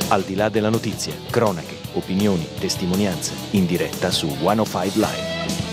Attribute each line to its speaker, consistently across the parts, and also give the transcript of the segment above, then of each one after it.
Speaker 1: Al di là della notizia, cronache, opinioni, testimonianze, in diretta su 105 Live.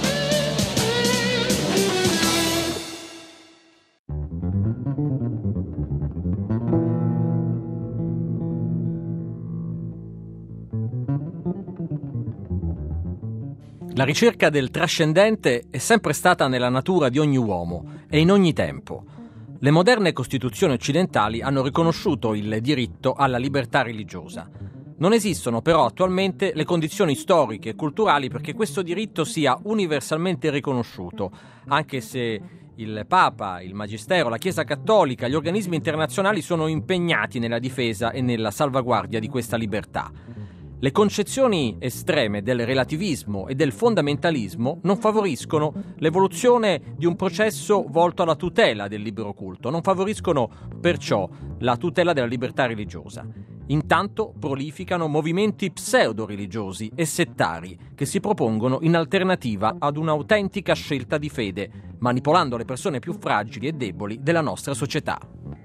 Speaker 2: La ricerca del trascendente è sempre stata nella natura di ogni uomo e in ogni tempo. Le moderne costituzioni occidentali hanno riconosciuto il diritto alla libertà religiosa. Non esistono però attualmente le condizioni storiche e culturali perché questo diritto sia universalmente riconosciuto, anche se il Papa, il Magistero, la Chiesa Cattolica, gli organismi internazionali sono impegnati nella difesa e nella salvaguardia di questa libertà. Le concezioni estreme del relativismo e del fondamentalismo non favoriscono l'evoluzione di un processo volto alla tutela del libero culto, non favoriscono perciò la tutela della libertà religiosa. Intanto prolificano movimenti pseudo-religiosi e settari che si propongono in alternativa ad un'autentica scelta di fede, manipolando le persone più fragili e deboli della nostra società.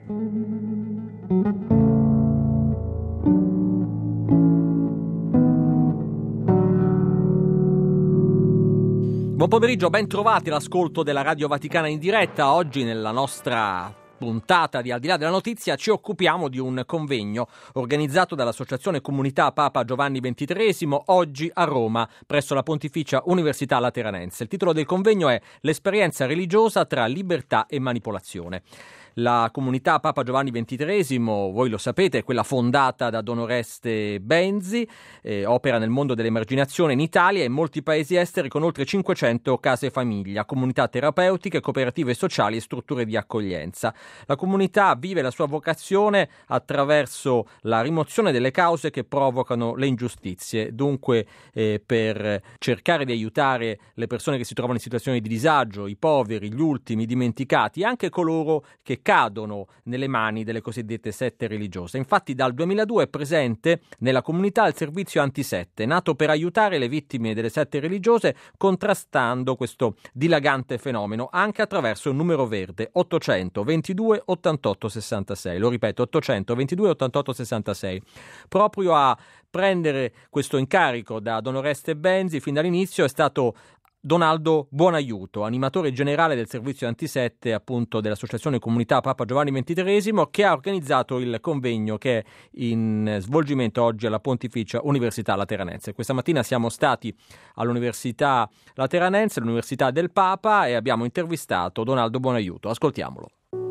Speaker 2: Buon pomeriggio, ben trovati all'ascolto della Radio Vaticana in diretta. Oggi nella nostra puntata di Al di là della notizia ci occupiamo di un convegno organizzato dall'Associazione Comunità Papa Giovanni XXIII oggi a Roma presso la Pontificia Università Lateranense. Il titolo del convegno è L'esperienza religiosa tra libertà e manipolazione. La comunità Papa Giovanni XXIII, voi lo sapete, è quella fondata da Don Oreste Benzi, opera nel mondo dell'emarginazione in Italia e in molti paesi esteri con oltre 500 case famiglia, comunità terapeutiche, cooperative sociali e strutture di accoglienza. La comunità vive la sua vocazione attraverso la rimozione delle cause che provocano le ingiustizie, dunque per cercare di aiutare le persone che si trovano in situazioni di disagio, i poveri, gli ultimi, i dimenticati, anche coloro che cadono nelle mani delle cosiddette sette religiose. Infatti dal 2002 è presente nella comunità il servizio antisette, nato per aiutare le vittime delle sette religiose contrastando questo dilagante fenomeno anche attraverso il numero verde 800 22 88 66. Lo ripeto, 800 22 88 66. Proprio a prendere questo incarico da Don Oreste Benzi fin dall'inizio è stato Donaldo Buonaiuto, animatore generale del servizio antisette appunto dell'Associazione Comunità Papa Giovanni XXIII, che ha organizzato il convegno che è in svolgimento oggi alla Pontificia Università Lateranense. Questa mattina siamo stati all'Università Lateranense, l'Università del Papa, e abbiamo intervistato Donaldo Buonaiuto. Ascoltiamolo.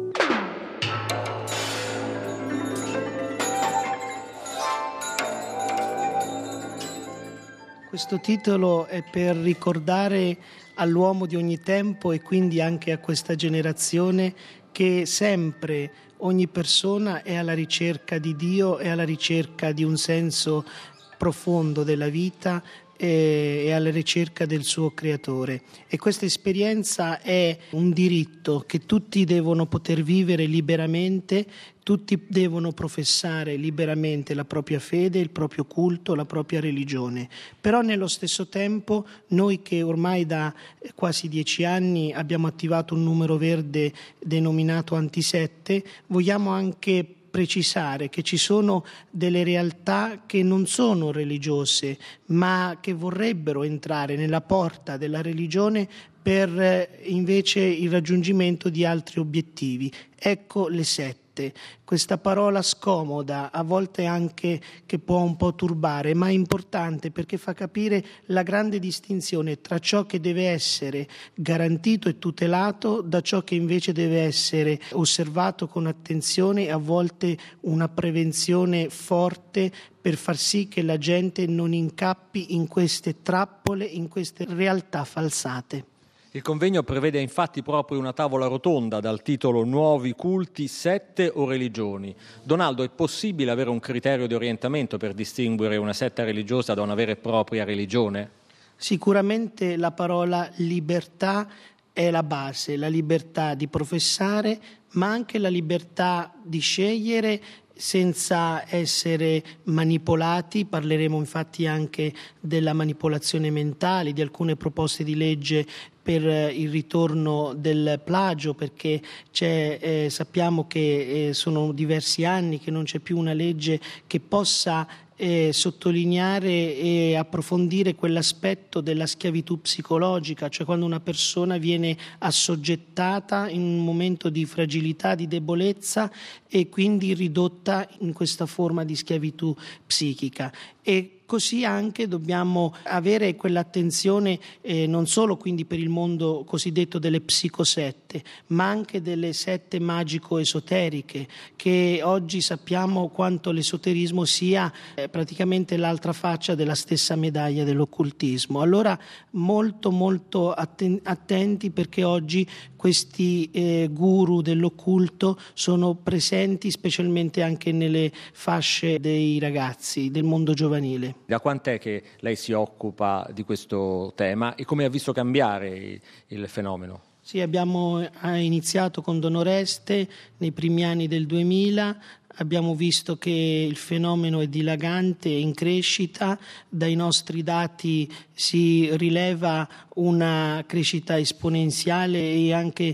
Speaker 3: Questo titolo è per ricordare all'uomo di ogni tempo e quindi anche a questa generazione che sempre ogni persona è alla ricerca di Dio, è alla ricerca di un senso profondo della vita e alla ricerca del suo creatore. E questa esperienza è un diritto che tutti devono poter vivere liberamente, tutti devono professare liberamente la propria fede, il proprio culto, la propria religione. Però nello stesso tempo noi che ormai da quasi 10 anni abbiamo attivato un numero verde denominato Antisette, vogliamo anche precisare che ci sono delle realtà che non sono religiose, ma che vorrebbero entrare nella porta della religione per invece il raggiungimento di altri obiettivi. Ecco le sette. Questa parola scomoda, a volte anche che può un po' turbare, ma è importante perché fa capire la grande distinzione tra ciò che deve essere garantito e tutelato da ciò che invece deve essere osservato con attenzione e a volte una prevenzione forte per far sì che la gente non incappi in queste trappole, in queste realtà falsate.
Speaker 2: Il convegno prevede infatti proprio una tavola rotonda dal titolo Nuovi culti, sette o religioni. Donaldo, è possibile avere un criterio di orientamento per distinguere una setta religiosa da una vera e propria religione?
Speaker 3: Sicuramente la parola libertà è la base, la libertà di professare, ma anche la libertà di scegliere senza essere manipolati. Parleremo infatti anche della manipolazione mentale, di alcune proposte di legge per il ritorno del plagio, perché sappiamo che sono diversi anni che non c'è più una legge che possa sottolineare e approfondire quell'aspetto della schiavitù psicologica, cioè quando una persona viene assoggettata in un momento di fragilità, di debolezza e quindi ridotta in questa forma di schiavitù psichica. E così anche dobbiamo avere quell'attenzione non solo quindi per il mondo cosiddetto delle psicosette, ma anche delle sette magico-esoteriche, che oggi sappiamo quanto l'esoterismo sia praticamente l'altra faccia della stessa medaglia dell'occultismo. Allora molto attenti, perché oggi questi guru dell'occulto sono presenti specialmente anche nelle fasce dei ragazzi, del mondo giovanile.
Speaker 2: Da quant'è che lei si occupa di questo tema e come ha visto cambiare il fenomeno?
Speaker 3: Sì, abbiamo iniziato con Don Oreste nei primi anni del 2000. Abbiamo visto che il fenomeno è dilagante e in crescita. Dai nostri dati si rileva una crescita esponenziale e anche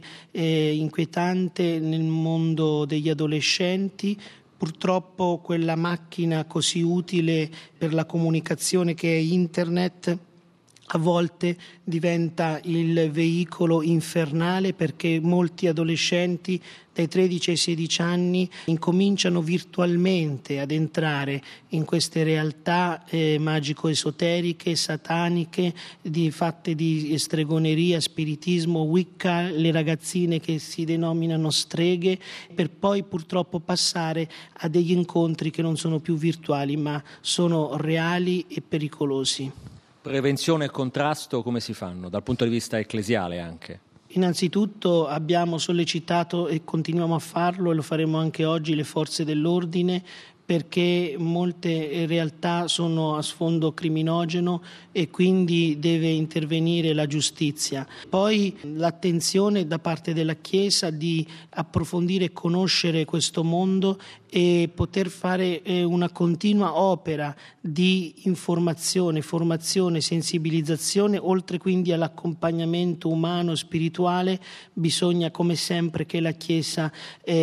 Speaker 3: inquietante nel mondo degli adolescenti. Purtroppo quella macchina così utile per la comunicazione che è Internet a volte diventa il veicolo infernale, perché molti adolescenti dai 13 ai 16 anni incominciano virtualmente ad entrare in queste realtà magico-esoteriche, sataniche, fatte di stregoneria, spiritismo, Wicca, le ragazzine che si denominano streghe, per poi purtroppo passare a degli incontri che non sono più virtuali ma sono reali e pericolosi.
Speaker 2: Prevenzione e contrasto come si fanno dal punto di vista ecclesiale anche?
Speaker 3: Innanzitutto abbiamo sollecitato e continuiamo a farlo, e lo faremo anche oggi, le forze dell'ordine, perché molte realtà sono a sfondo criminogeno e quindi deve intervenire la giustizia. Poi l'attenzione da parte della Chiesa di approfondire e conoscere questo mondo e poter fare una continua opera di informazione, formazione, sensibilizzazione, oltre quindi all'accompagnamento umano, spirituale. Bisogna come sempre che la Chiesa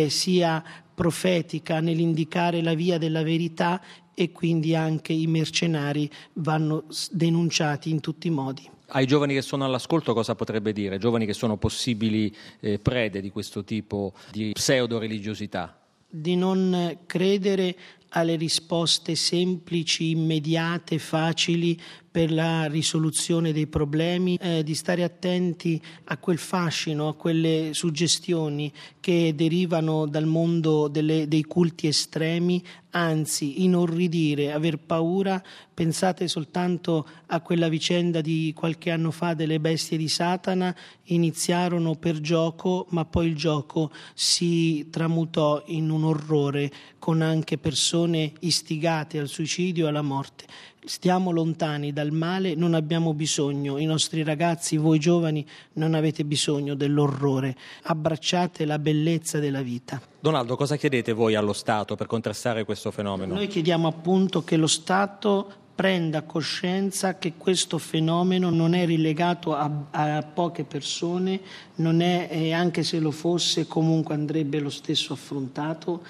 Speaker 3: sia profetica nell'indicare la via della verità, e quindi anche i mercenari vanno denunciati in tutti i modi.
Speaker 2: Ai giovani che sono all'ascolto cosa potrebbe dire? Giovani che sono possibili prede di questo tipo di pseudo-religiosità?
Speaker 3: Di non credere alle risposte semplici, immediate, facili per la risoluzione dei problemi, di stare attenti a quel fascino, a quelle suggestioni che derivano dal mondo dei culti estremi, anzi inorridire, aver paura. Pensate soltanto a quella vicenda di qualche anno fa delle bestie di Satana. Iniziarono per gioco, ma poi il gioco si tramutò in un orrore, con anche persone istigate al suicidio e alla morte. Stiamo lontani dal male, non abbiamo bisogno, i nostri ragazzi, voi giovani, non avete bisogno dell'orrore, abbracciate la bellezza della vita.
Speaker 2: Donaldo, cosa chiedete voi allo Stato per contrastare questo fenomeno?
Speaker 3: Noi chiediamo appunto che lo Stato prenda coscienza che questo fenomeno non è relegato a poche persone, non è, e anche se lo fosse comunque andrebbe lo stesso affrontato,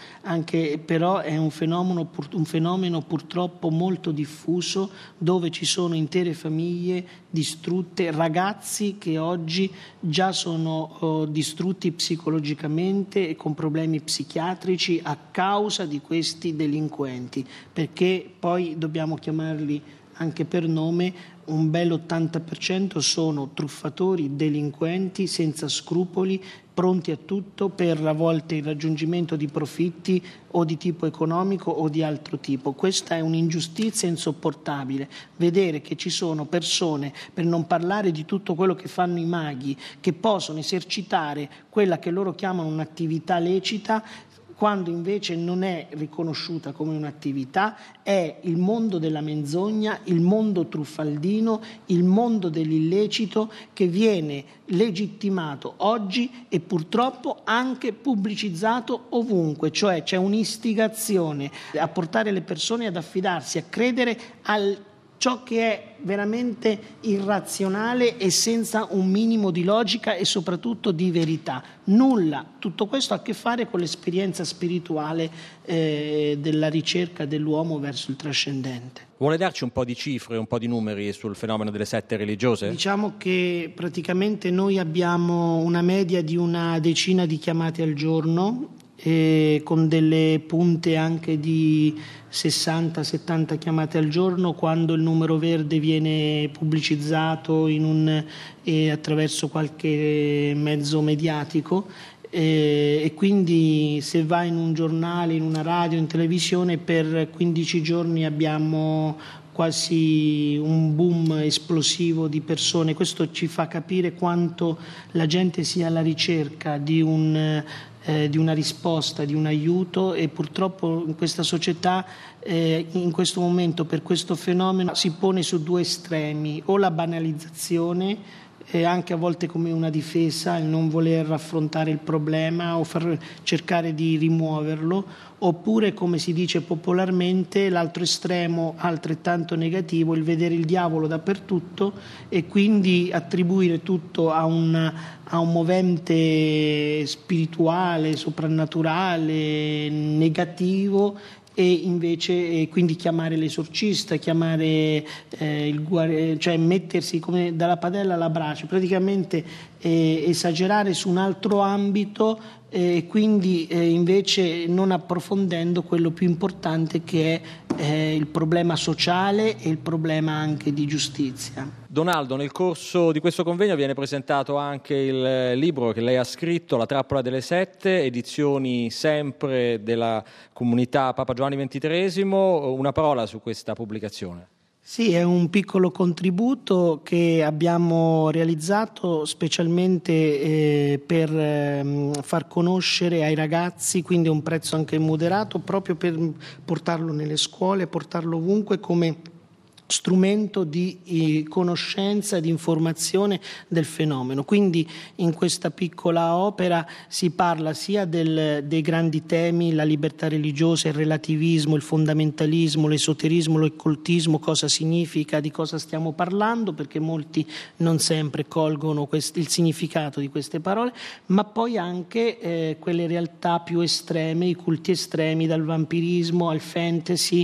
Speaker 3: però è un fenomeno purtroppo molto diffuso, dove ci sono intere famiglie distrutte, ragazzi che oggi già sono distrutti psicologicamente e con problemi psichiatrici a causa di questi delinquenti, perché poi dobbiamo chiamarli anche per nome. Un bel 80% sono truffatori, delinquenti senza scrupoli, pronti a tutto per a volte il raggiungimento di profitti o di tipo economico o di altro tipo. Questa è un'ingiustizia insopportabile, vedere che ci sono persone, per non parlare di tutto quello che fanno i maghi, che possono esercitare quella che loro chiamano un'attività lecita, quando invece non è riconosciuta come un'attività. È il mondo della menzogna, il mondo truffaldino, il mondo dell'illecito che viene legittimato oggi e purtroppo anche pubblicizzato ovunque, cioè c'è un'istigazione a portare le persone ad affidarsi, a credere ciò che è veramente irrazionale e senza un minimo di logica e soprattutto di verità. Nulla. Tutto questo ha a che fare con l'esperienza spirituale della ricerca dell'uomo verso il trascendente.
Speaker 2: Vuole darci un po' di cifre, un po' di numeri sul fenomeno delle sette religiose?
Speaker 3: Diciamo che praticamente noi abbiamo una media di una decina di chiamate al giorno, con delle punte anche di 60-70 chiamate al giorno quando il numero verde viene pubblicizzato attraverso qualche mezzo mediatico, e quindi se va in un giornale, in una radio, in televisione, per 15 giorni abbiamo quasi un boom esplosivo di persone. Questo ci fa capire quanto la gente sia alla ricerca di una risposta, di un aiuto, e purtroppo in questa società in questo momento per questo fenomeno si pone su due estremi: o la banalizzazione, anche a volte come una difesa, il non voler affrontare il problema o cercare di rimuoverlo, oppure, come si dice popolarmente, l'altro estremo altrettanto negativo, il vedere il diavolo dappertutto e quindi attribuire tutto a un movente spirituale, soprannaturale, negativo, e invece quindi chiamare l'esorcista, chiamare cioè mettersi come dalla padella alla brace, praticamente esagerare su un altro ambito, e quindi invece non approfondendo quello più importante, che è il problema sociale e il problema anche di giustizia.
Speaker 2: Donaldo, nel corso di questo convegno viene presentato anche il libro che lei ha scritto, La trappola delle sette, edizioni sempre della comunità Papa Giovanni XXIII. Una parola su questa pubblicazione.
Speaker 3: Sì, è un piccolo contributo che abbiamo realizzato specialmente per far conoscere ai ragazzi, quindi a un prezzo anche moderato, proprio per portarlo nelle scuole, portarlo ovunque come strumento di conoscenza, di informazione del fenomeno. Quindi in questa piccola opera si parla sia dei grandi temi, la libertà religiosa, il relativismo, il fondamentalismo, l'esoterismo, l'occultismo, cosa significa, di cosa stiamo parlando, perché molti non sempre colgono il significato di queste parole, ma poi anche quelle realtà più estreme, i culti estremi, dal vampirismo al fantasy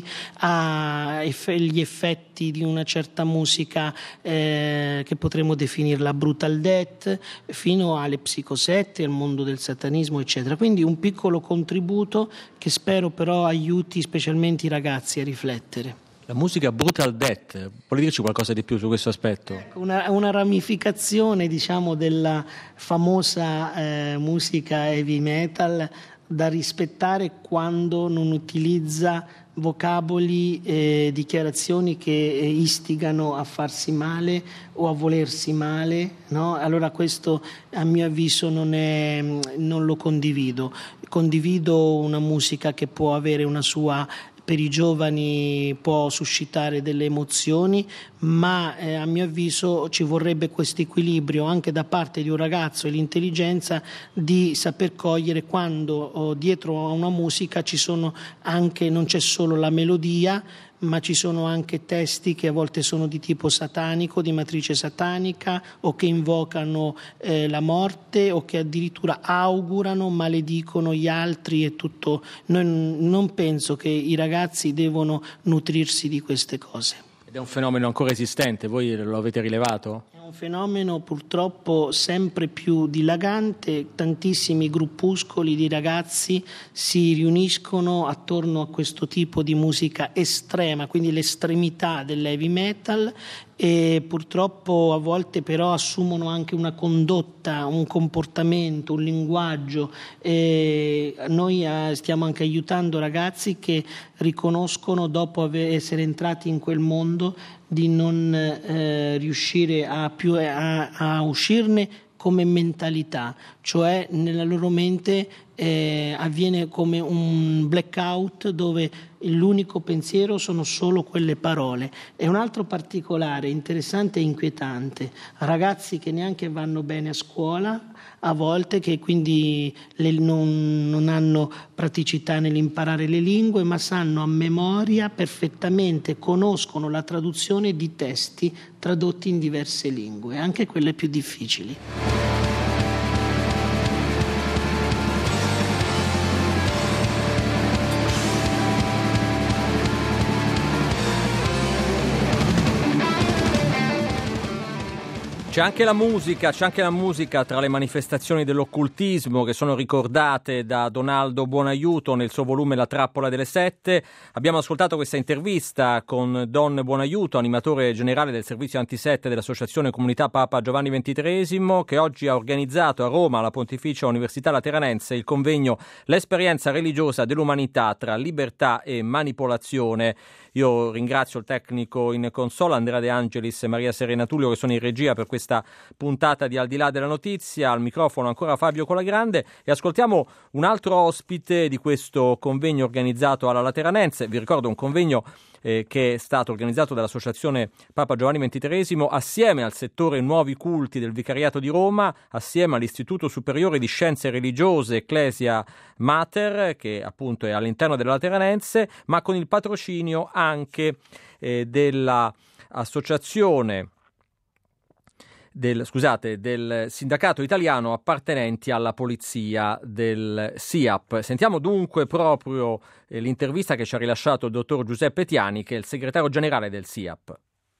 Speaker 3: agli effetti di una certa musica che potremmo definirla brutal death, fino alle psicosette, al mondo del satanismo, eccetera. Quindi un piccolo contributo che spero però aiuti specialmente i ragazzi a riflettere.
Speaker 2: La musica brutal death, vuole dirci qualcosa di più su questo aspetto?
Speaker 3: Ecco, una ramificazione, diciamo, della famosa musica heavy metal, da rispettare quando non utilizza vocaboli, dichiarazioni che istigano a farsi male o a volersi male, no? Allora questo a mio avviso non lo condivido. Condivido una musica che può avere una sua, per i giovani può suscitare delle emozioni, ma a mio avviso ci vorrebbe questo equilibrio anche da parte di un ragazzo e l'intelligenza di saper cogliere quando dietro a una musica ci sono anche, non c'è solo la melodia, ma ci sono anche testi che a volte sono di tipo satanico, di matrice satanica, o che invocano la morte, o che addirittura augurano, maledicono gli altri e tutto. Non penso che i ragazzi devono nutrirsi di queste cose.
Speaker 2: Ed è un fenomeno ancora esistente, voi lo avete rilevato?
Speaker 3: È un fenomeno purtroppo sempre più dilagante, tantissimi gruppuscoli di ragazzi si riuniscono attorno a questo tipo di musica estrema, quindi l'estremità dell'heavy metal, e purtroppo a volte però assumono anche una condotta, un comportamento, un linguaggio. Noi stiamo anche aiutando ragazzi che riconoscono, dopo essere entrati in quel mondo, di non riuscire a uscirne come mentalità, cioè nella loro mente avviene come un blackout dove l'unico pensiero sono solo quelle parole. E un altro particolare interessante e inquietante: ragazzi che neanche vanno bene a scuola, a volte, che quindi non hanno praticità nell'imparare le lingue, ma sanno a memoria perfettamente, conoscono la traduzione di testi tradotti in diverse lingue, anche quelle più difficili.
Speaker 2: C'è anche la musica tra le manifestazioni dell'occultismo che sono ricordate da Donaldo Buonaiuto nel suo volume La trappola delle sette. Abbiamo ascoltato questa intervista con Don Buonaiuto, animatore generale del servizio antisette dell'Associazione Comunità Papa Giovanni XXIII, che oggi ha organizzato a Roma, alla Pontificia Università Lateranense, il convegno L'esperienza religiosa dell'umanità tra libertà e manipolazione. Io ringrazio il tecnico in console Andrea De Angelis e Maria Serena Tullio, che sono in regia per questa puntata di Al di là della notizia. Al microfono ancora Fabio Colagrande, e ascoltiamo un altro ospite di questo convegno organizzato alla Lateranense. Vi ricordo un convegno che è stato organizzato dall'Associazione Papa Giovanni XXIII assieme al settore Nuovi Culti del Vicariato di Roma, assieme all'Istituto Superiore di Scienze Religiose Ecclesia Mater, che appunto è all'interno della Lateranense, ma con il patrocinio anche dell'associazione del sindacato italiano appartenenti alla polizia del SIAP. Sentiamo dunque proprio l'intervista che ci ha rilasciato il dottor Giuseppe Tiani, che è il segretario generale del SIAP.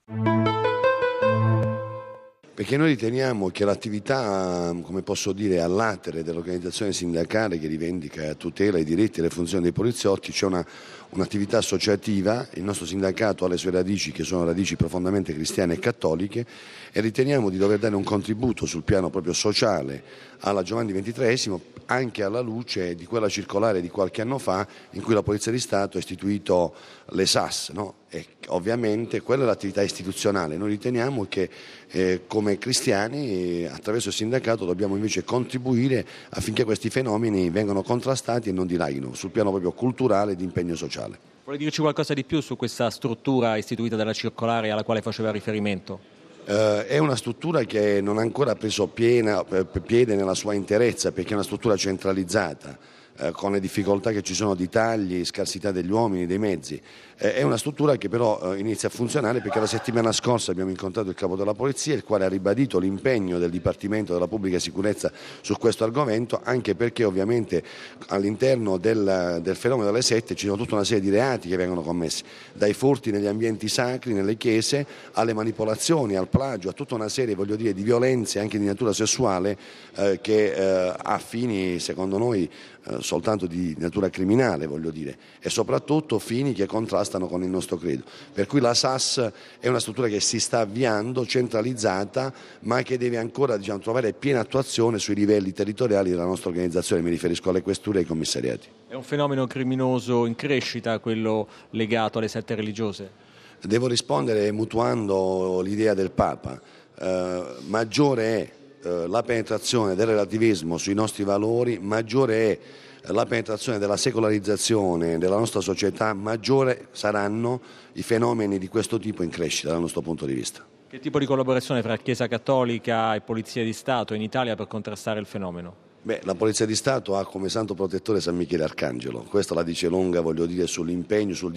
Speaker 4: Perché noi riteniamo che l'attività, come posso dire, all'atere dell'organizzazione sindacale che rivendica tutela i diritti e le funzioni dei poliziotti, c'è un'attività associativa. Il nostro sindacato ha le sue radici, che sono radici profondamente cristiane e cattoliche, e riteniamo di dover dare un contributo sul piano proprio sociale alla Giovanni XXIII, anche alla luce di quella circolare di qualche anno fa in cui la Polizia di Stato ha istituito le SAS, no? E ovviamente quella è l'attività istituzionale. Noi riteniamo che come cristiani attraverso il sindacato dobbiamo invece contribuire affinché questi fenomeni vengano contrastati e non dilaghino sul piano proprio culturale e di impegno sociale.
Speaker 2: Vuole dirci qualcosa di più su questa struttura istituita dalla circolare alla quale faceva riferimento?
Speaker 4: È una struttura che non ha ancora preso piede nella sua interezza, perché è una struttura centralizzata, con le difficoltà che ci sono di tagli, scarsità degli uomini, dei mezzi. È una struttura che però inizia a funzionare perché la settimana scorsa abbiamo incontrato il capo della polizia, il quale ha ribadito l'impegno del Dipartimento della Pubblica Sicurezza su questo argomento, anche perché ovviamente all'interno del fenomeno delle sette ci sono tutta una serie di reati che vengono commessi, dai furti negli ambienti sacri, nelle chiese, alle manipolazioni, al plagio, a tutta una serie, di violenze anche di natura sessuale che ha fini, secondo noi, soltanto di natura criminale, e soprattutto fini che contrastano con il nostro credo. Per cui la SAS è una struttura che si sta avviando, centralizzata, ma che deve ancora trovare piena attuazione sui livelli territoriali della nostra organizzazione. Mi riferisco alle questure e ai commissariati. È
Speaker 2: un fenomeno criminoso in crescita, quello legato alle sette religiose?
Speaker 4: Devo rispondere mutuando l'idea del Papa. Maggiore è la penetrazione del relativismo sui nostri valori, maggiore è la penetrazione della secolarizzazione della nostra società, maggiore saranno i fenomeni di questo tipo in crescita dal nostro punto di vista.
Speaker 2: Che tipo di collaborazione fra Chiesa Cattolica e Polizia di Stato in Italia per contrastare il fenomeno?
Speaker 4: La Polizia di Stato ha come santo protettore San Michele Arcangelo. Questa la dice lunga, sull'impegno, sul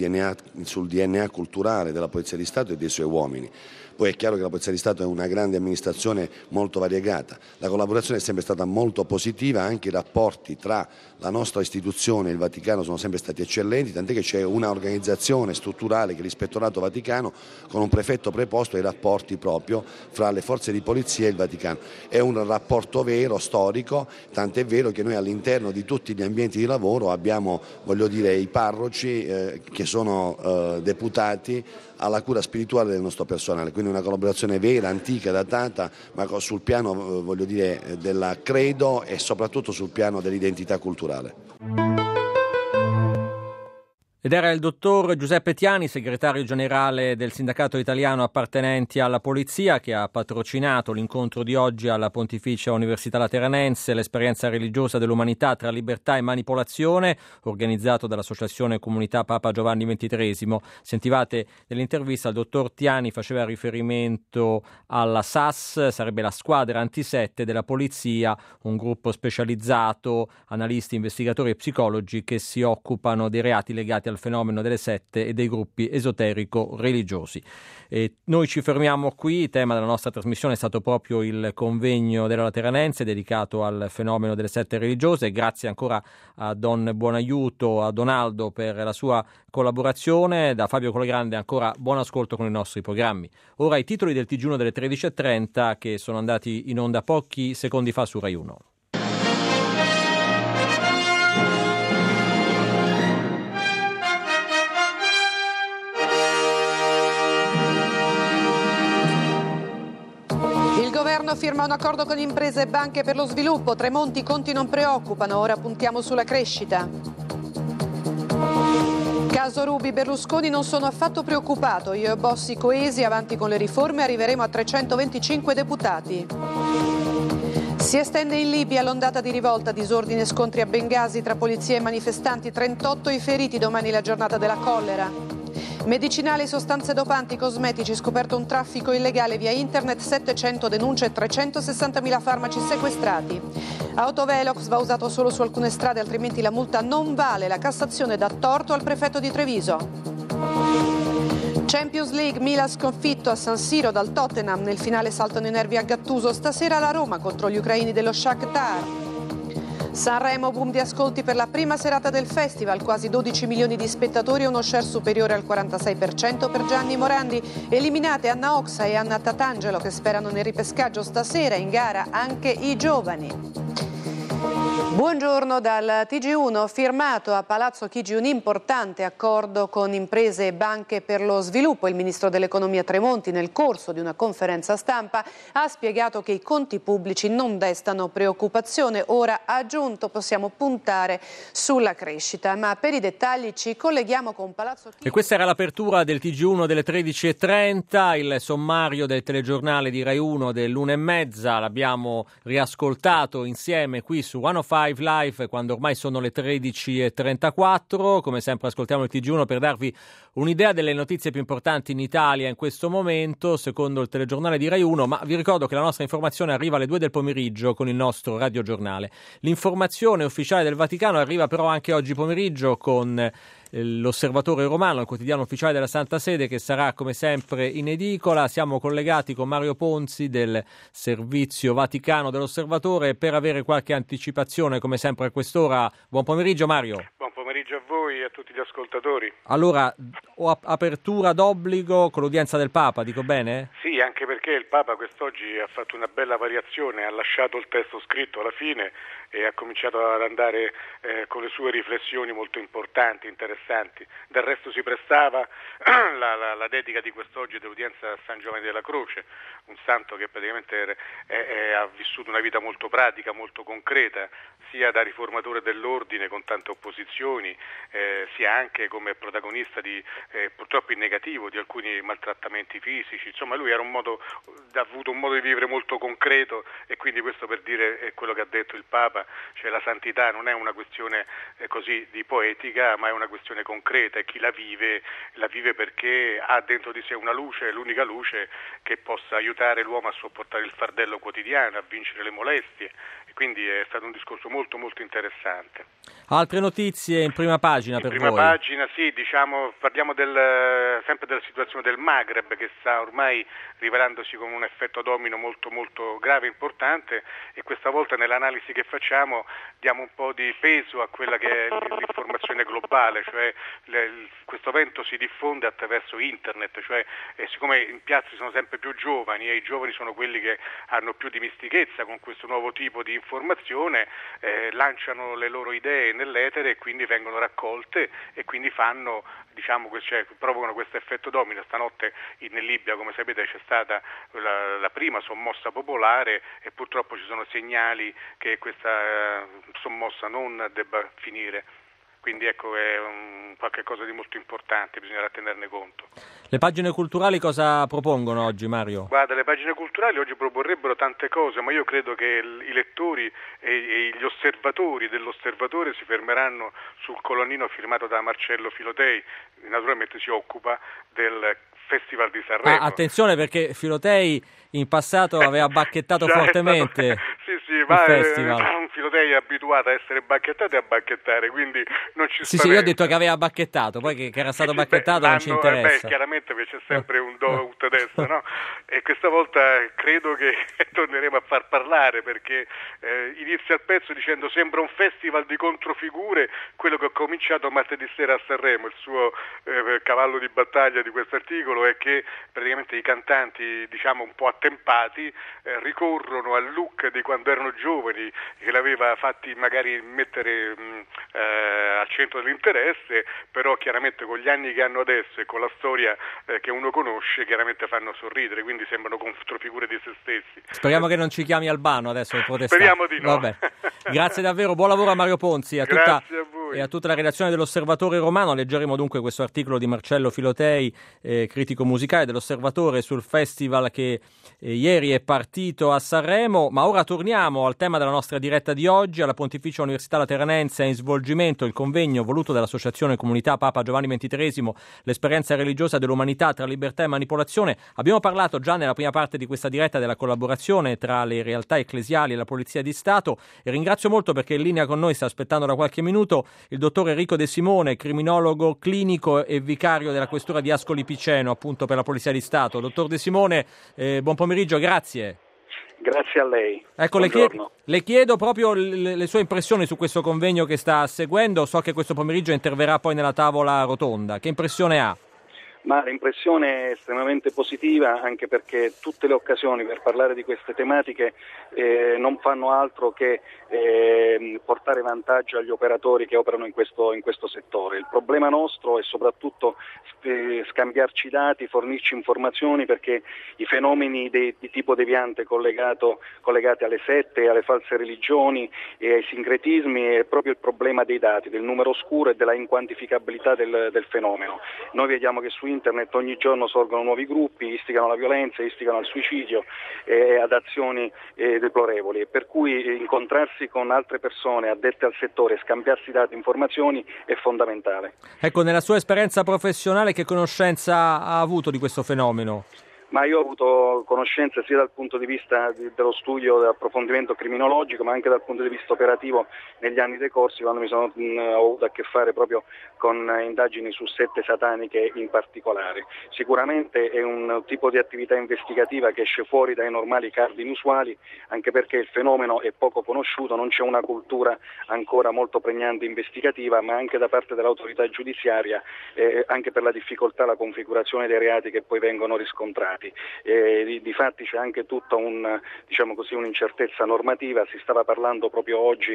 Speaker 4: DNA culturale della Polizia di Stato e dei suoi uomini. Poi è chiaro che la Polizia di Stato è una grande amministrazione molto variegata. La collaborazione è sempre stata molto positiva, anche i rapporti tra la nostra istituzione e il Vaticano sono sempre stati eccellenti, tant'è che c'è una organizzazione strutturale che è l'Ispettorato Vaticano, con un prefetto preposto ai rapporti proprio fra le forze di polizia e il Vaticano. È un rapporto vero, storico, tant'è vero che noi all'interno di tutti gli ambienti di lavoro abbiamo, i parroci che sono deputati alla cura spirituale del nostro personale, quindi una collaborazione vera, antica, datata, ma sul piano del credo e soprattutto sul piano dell'identità culturale.
Speaker 2: Ed era il dottor Giuseppe Tiani, segretario generale del sindacato italiano appartenenti alla polizia, che ha patrocinato l'incontro di oggi alla Pontificia Università Lateranense, l'esperienza religiosa dell'umanità tra libertà e manipolazione, organizzato dall'Associazione Comunità Papa Giovanni XXIII. Sentivate nell'intervista, il dottor Tiani faceva riferimento alla SAS, sarebbe la squadra antisette della polizia, un gruppo specializzato, analisti, investigatori e psicologi che si occupano dei reati legati al fenomeno delle sette e dei gruppi esoterico-religiosi. E noi ci fermiamo qui. Il tema della nostra trasmissione è stato proprio il convegno della Lateranense dedicato al fenomeno delle sette religiose. Grazie ancora a Don Buonaiuto, a Donaldo per la sua collaborazione. Da Fabio Colagrande ancora buon ascolto con i nostri programmi. Ora i titoli del TG1 delle 13.30 che sono andati in onda pochi secondi fa su Rai 1.
Speaker 5: Il governo firma un accordo con imprese e banche per lo sviluppo. Tremonti, i conti non preoccupano, ora puntiamo sulla crescita. Caso Ruby, Berlusconi non sono affatto preoccupato. Io e Bossi coesi, avanti con le riforme, arriveremo a 325 deputati. Si estende in Libia l'ondata di rivolta, disordine e scontri a Bengasi tra polizia e manifestanti, 38 i feriti, domani la giornata della collera. Medicinali, sostanze dopanti, cosmetici, scoperto un traffico illegale via internet, 700 denunce e 360.000 farmaci sequestrati. Autovelox va usato solo su alcune strade, altrimenti la multa non vale. La Cassazione dà torto al prefetto di Treviso. Champions League, Milan sconfitto a San Siro dal Tottenham. Nel finale saltano i nervi a Gattuso. Stasera la Roma contro gli ucraini dello Shakhtar. Sanremo, boom di ascolti per la prima serata del festival, quasi 12 milioni di spettatori e uno share superiore al 46% per Gianni Morandi. Eliminate Anna Oxa e Anna Tatangelo che sperano nel ripescaggio, stasera in gara anche i giovani. Buongiorno dal TG1, firmato a Palazzo Chigi un importante accordo con imprese e banche per lo sviluppo. Il ministro dell'economia Tremonti nel corso di una conferenza stampa ha spiegato che i conti pubblici non destano preoccupazione. Ora, ha aggiunto, possiamo puntare sulla crescita, ma per i dettagli ci colleghiamo con Palazzo Chigi.
Speaker 2: E questa era l'apertura del TG1 delle 13.30, il sommario del telegiornale di Rai 1 dell'1:30, l'abbiamo riascoltato insieme qui su 105 Live quando ormai sono le 13.34. Come sempre ascoltiamo il TG1 per darvi un'idea delle notizie più importanti in Italia in questo momento, secondo il telegiornale di Rai 1, ma vi ricordo che la nostra informazione arriva alle 2 del pomeriggio con il nostro radiogiornale. L'informazione ufficiale del Vaticano arriva però anche oggi pomeriggio con l'Osservatore Romano, il quotidiano ufficiale della Santa Sede, che sarà come sempre in edicola. Siamo collegati con Mario Ponzi del Servizio Vaticano dell'Osservatore per avere qualche anticipazione come sempre a quest'ora. Buon pomeriggio Mario.
Speaker 6: Buon pomeriggio a voi e a tutti gli ascoltatori.
Speaker 2: Allora, apertura d'obbligo con l'udienza del Papa, dico bene?
Speaker 6: Sì, anche perché il Papa quest'oggi ha fatto una bella variazione, ha lasciato il testo scritto alla fine e ha cominciato ad andare con le sue riflessioni molto importanti, interessanti. Del resto si prestava la dedica di quest'oggi dell'udienza a San Giovanni della Croce, un santo che praticamente ha vissuto una vita molto pratica, molto concreta, sia da riformatore dell'ordine con tante opposizioni, sia anche come protagonista di purtroppo in negativo di alcuni maltrattamenti fisici. Insomma, lui ha avuto un modo di vivere molto concreto, e quindi questo per dire quello che ha detto il Papa, cioè la santità non è una questione così di poetica, ma è una questione concreta, e chi la vive perché ha dentro di sé una luce, l'unica luce che possa aiutare l'uomo a sopportare il fardello quotidiano, a vincere le molestie, e quindi è stato un discorso molto molto interessante.
Speaker 2: Altre notizie in prima pagina per voi?
Speaker 6: In prima pagina sì, parliamo sempre della situazione del Maghreb, che sta ormai rivelandosi come un effetto domino molto molto grave e importante, e questa volta nell'analisi che facciamo diamo un po' di peso a quella che è l'informazione globale, cioè questo vento si diffonde attraverso internet, cioè siccome in piazza sono sempre più giovani e i giovani sono quelli che hanno più dimestichezza con questo nuovo tipo di informazione, lanciano le loro idee nell'etere e quindi vengono raccolte e quindi provocano questo effetto domino. Stanotte in Libia, come sapete, c'è stata la prima sommossa popolare e purtroppo ci sono segnali che questa sommossa non debba finire quindi ecco, è qualche cosa di molto importante, bisognerà tenerne conto.
Speaker 2: Le pagine culturali cosa propongono oggi, Mario?
Speaker 6: Guarda, le pagine culturali oggi proporrebbero tante cose, ma io credo che i lettori e gli osservatori dell'Osservatore si fermeranno sul colonnino firmato da Marcello Filotei, naturalmente si occupa del Festival di Sanremo.
Speaker 2: Attenzione, perché Filotei in passato aveva bacchettato fortemente
Speaker 6: il festival. Filotei è abituato a essere bacchettato e a bacchettare, quindi non ci
Speaker 2: Sì, io ho detto che aveva bacchettato, poi che era stato bacchettato non ci interessa.
Speaker 6: Chiaramente c'è sempre un do ut des, no? E questa volta credo che torneremo a far parlare, perché inizia il pezzo dicendo: sembra un festival di controfigure, quello che ho cominciato martedì sera a Sanremo. Il suo cavallo di battaglia di questo articolo è che praticamente i cantanti, diciamo un po' attempati, ricorrono al look di quando erano giovani, che l'aveva fatti magari mettere al centro dell'interesse, però chiaramente con gli anni che hanno adesso e con la storia che uno conosce, chiaramente fanno sorridere, quindi sembrano controfigure di se stessi.
Speaker 2: Speriamo che non ci chiami Albano adesso per protestare.
Speaker 6: Speriamo di no.
Speaker 2: Vabbè. Grazie davvero, buon lavoro a Mario Ponzi e a tutta la redazione dell'Osservatore Romano. Leggeremo dunque questo articolo di Marcello Filotei, critico musicale dell'Osservatore, sul festival che ieri è partito a Sanremo. Ma ora torniamo al tema della nostra diretta di oggi. Alla Pontificia Università Lateranense è in svolgimento il convegno voluto dall'Associazione Comunità Papa Giovanni XXIII, l'esperienza religiosa dell'umanità tra libertà e manipolazione. Abbiamo parlato già nella prima parte di questa diretta della collaborazione tra le realtà ecclesiali e la Polizia di Stato, e ringrazio molto perché in linea con noi sta aspettando da qualche minuto il dottor Enrico De Simone, criminologo clinico e vicario della questura di Ascoli Piceno, appunto per la Polizia di Stato. Dottor De Simone, buon pomeriggio, grazie.
Speaker 7: Grazie a lei.
Speaker 2: Ecco, le chiedo proprio le sue impressioni su questo convegno che sta seguendo. So che questo pomeriggio interverrà poi nella tavola rotonda. Che impressione ha?
Speaker 7: Ma l'impressione è estremamente positiva, anche perché tutte le occasioni per parlare di queste tematiche non fanno altro che portare vantaggio agli operatori che operano in questo settore. Il problema nostro è soprattutto scambiarci dati, fornirci informazioni, perché i fenomeni di tipo deviante collegati alle sette, alle false religioni e ai sincretismi è proprio il problema dei dati, del numero oscuro e della inquantificabilità del fenomeno. Noi vediamo che su internet ogni giorno sorgono nuovi gruppi, istigano alla violenza, istigano al suicidio e ad azioni deplorevoli, per cui incontrarsi con altre persone addette al settore e scambiarsi dati e informazioni è fondamentale.
Speaker 2: Ecco, nella sua esperienza professionale che conoscenza ha avuto di questo fenomeno?
Speaker 7: Ma io ho avuto conoscenza sia dal punto di vista dello studio, dell'approfondimento criminologico, ma anche dal punto di vista operativo negli anni decorsi, quando ho avuto a che fare proprio con indagini su sette sataniche in particolare. Sicuramente è un tipo di attività investigativa che esce fuori dai normali cardini usuali, anche perché il fenomeno è poco conosciuto, non c'è una cultura ancora molto pregnante investigativa, ma anche da parte dell'autorità giudiziaria, anche per la difficoltà, la configurazione dei reati che poi vengono riscontrati. Difatti c'è anche tutta un'incertezza normativa. Si stava parlando proprio oggi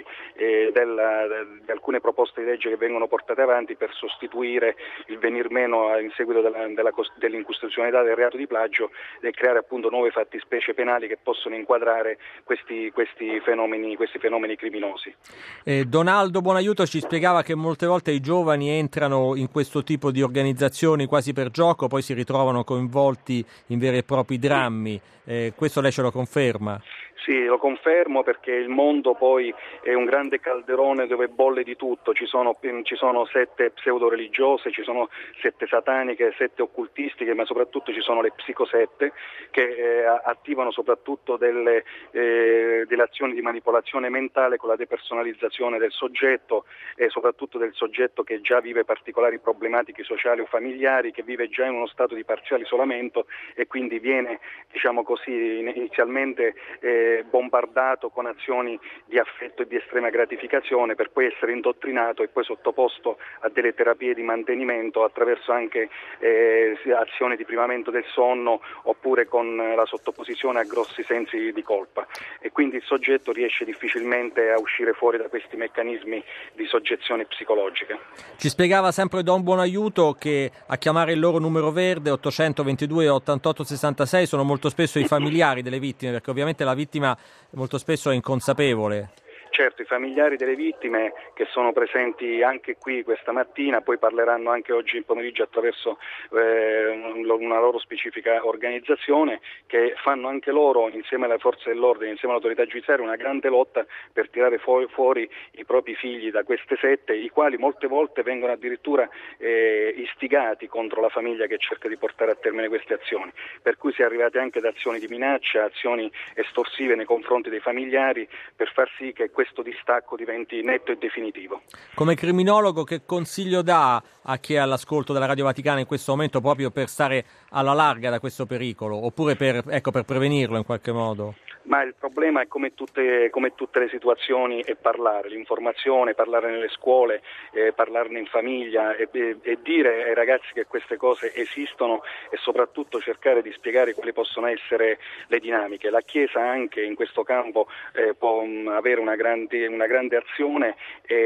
Speaker 7: di alcune proposte di legge che vengono portate avanti per sostituire il venir meno in seguito dell'incostituzionalità del reato di plagio e creare appunto nuove fattispecie penali che possono inquadrare questi fenomeni criminosi.
Speaker 2: Donaldo Buonaiuto ci spiegava che molte volte i giovani entrano in questo tipo di organizzazioni quasi per gioco, poi si ritrovano coinvolti in veri e propri drammi. Questo lei ce lo conferma?
Speaker 7: Sì, lo confermo, perché il mondo poi è un grande calderone dove bolle di tutto. Ci sono sette pseudo-religiose, ci sono sette sataniche, sette occultistiche, ma soprattutto ci sono le psicosette che attivano soprattutto delle azioni di manipolazione mentale con la depersonalizzazione del soggetto, e soprattutto del soggetto che già vive particolari problematiche sociali o familiari, che vive già in uno stato di parziale isolamento e quindi viene, inizialmente bombardato con azioni di affetto e di estrema gratificazione, per poi essere indottrinato e poi sottoposto a delle terapie di mantenimento attraverso anche azioni di privamento del sonno, oppure con la sottoposizione a grossi sensi di colpa, e quindi il soggetto riesce difficilmente a uscire fuori da questi meccanismi di soggezione psicologica.
Speaker 2: Ci spiegava sempre Don Buonaiuto che a chiamare il loro numero verde 822 88 66 sono molto spesso i familiari delle vittime, perché ovviamente la vittima molto spesso è inconsapevole.
Speaker 7: Certo, i familiari delle vittime che sono presenti anche qui questa mattina, poi parleranno anche oggi pomeriggio attraverso una loro specifica organizzazione, che fanno anche loro, insieme alle forze dell'ordine, insieme all'autorità giudiziaria, una grande lotta per tirare fuori i propri figli da queste sette, i quali molte volte vengono addirittura istigati contro la famiglia che cerca di portare a termine queste azioni, per cui si è arrivati anche ad azioni di minaccia, azioni estorsive nei confronti dei familiari, per far sì che questo distacco diventi netto e definitivo.
Speaker 2: Come criminologo, che consiglio dà a chi è all'ascolto della Radio Vaticana in questo momento, proprio per stare alla larga da questo pericolo, oppure per prevenirlo in qualche modo?
Speaker 7: Ma il problema è, come tutte le situazioni, è parlare, l'informazione, parlare nelle scuole, parlarne in famiglia e dire ai ragazzi che queste cose esistono e soprattutto cercare di spiegare quali possono essere le dinamiche. La Chiesa anche in questo campo può avere una grande azione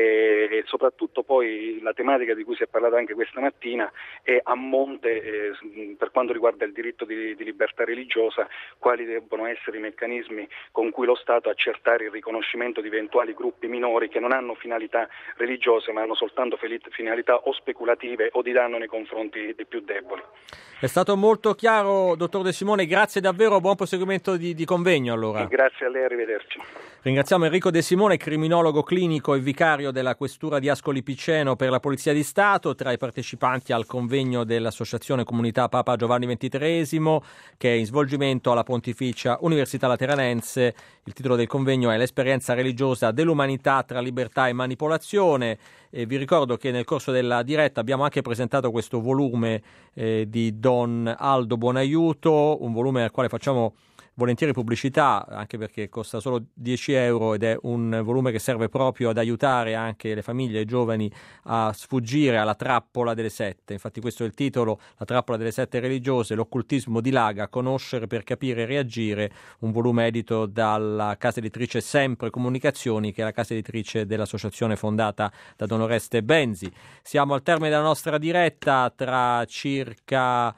Speaker 7: e soprattutto poi la tematica di cui si è parlato anche questa mattina è a monte per quanto riguarda il diritto di libertà religiosa, quali debbono essere i meccanismi con cui lo Stato accertare il riconoscimento di eventuali gruppi minori che non hanno finalità religiose ma hanno soltanto finalità o speculative o di danno nei confronti dei più deboli.
Speaker 2: È stato molto chiaro, dottor De Simone, grazie davvero, buon proseguimento di convegno allora.
Speaker 7: Grazie a lei, arrivederci.
Speaker 2: Ringraziamo Enrico De Simone, criminologo clinico e vicario della Questura di Ascoli Piceno per la Polizia di Stato, tra i partecipanti al convegno dell'Associazione Comunità Papa Giovanni XXIII, che è in svolgimento alla Pontificia Università Lateranense. Il titolo del convegno è L'esperienza religiosa dell'umanità tra libertà e manipolazione. E vi ricordo che nel corso della diretta abbiamo anche presentato questo volume di Don Aldo Buonaiuto, un volume al quale facciamo volentieri pubblicità, anche perché costa solo 10 euro ed è un volume che serve proprio ad aiutare anche le famiglie e i giovani a sfuggire alla trappola delle sette. Infatti questo è il titolo, La trappola delle sette religiose, l'occultismo dilaga, conoscere per capire e reagire, un volume edito dalla casa editrice Sempre Comunicazioni, che è la casa editrice dell'associazione fondata da Don Oreste Benzi. Siamo al termine della nostra diretta, tra circa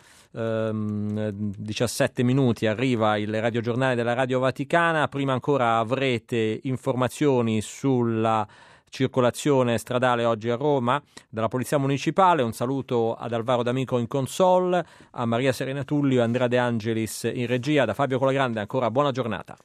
Speaker 2: 17 minuti arriva il radiogiornale della Radio Vaticana. Prima ancora avrete informazioni sulla circolazione stradale oggi a Roma dalla Polizia Municipale. Un saluto ad Alvaro D'Amico in console, a Maria Serena Tullio e Andrea De Angelis in regia. Da Fabio Colagrande ancora buona giornata.